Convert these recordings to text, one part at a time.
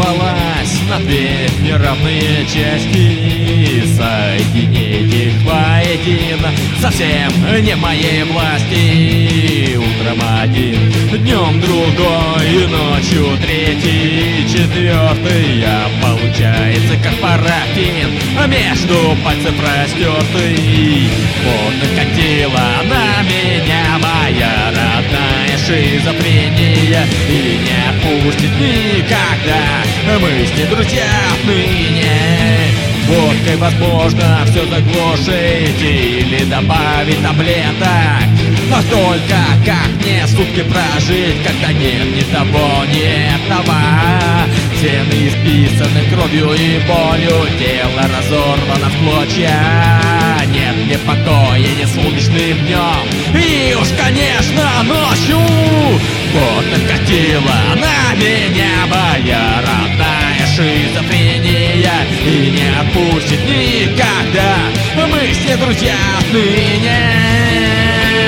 распалась на две неравные части. Соединить их воедино совсем не моей власти. Утром один, днем другой, и ночью третий, четвертый. А получается как парафин между пальцев простертый. Вот накатила на меня моя родная шизофрения, и не отпустит никогда. Мы с ней друзья отныне. Водкой возможно все заглушить или добавить таблеток, но только как мне сутки прожить, когда нет ни того, ни этого. Стены исписаны кровью и болью, тело разорвано в клочья. Нет мне покоя ни солнечным днем, и уж, конечно, ночью. Вот накатила на меня моя родная шизофрения, и не отпустит никогда. Мы с ней друзья отныне.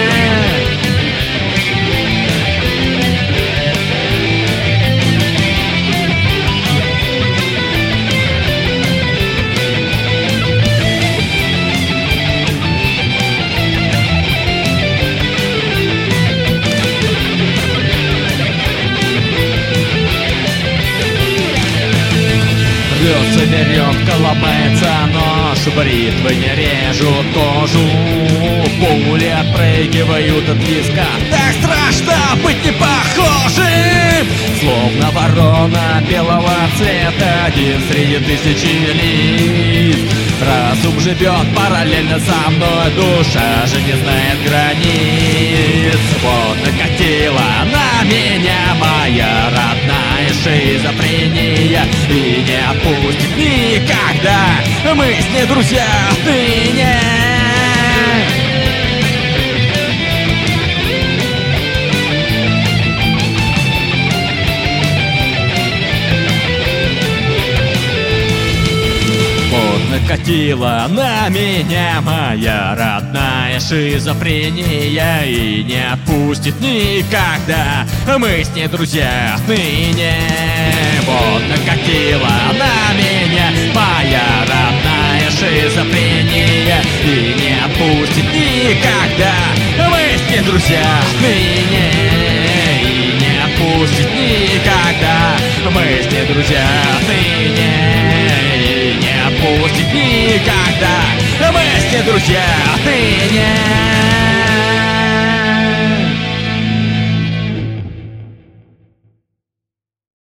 Рвется веревка, ломается нож, бритвы не режут кожу, пули отпрыгивают от виска. Так страшно быть не похожим, словно ворона белого цвета, один среди тысячи лиц. Разум живет параллельно со мной, душа же не знает границ. Вот накатила на меня моя родная шизофрения, и не отпустит никогда. Мы с ней друзья отныне. Накатила на меня моя родная шизофрения, и не отпустит никогда. Мы с ней друзья отныне. Вот накатила на меня моя родная шизофрения, и не отпустит никогда. Мы с ней друзья отныне. И не отпустит никогда. Мы с ней друзья отныне. Пусть никогда. Мы с ней друзья, ты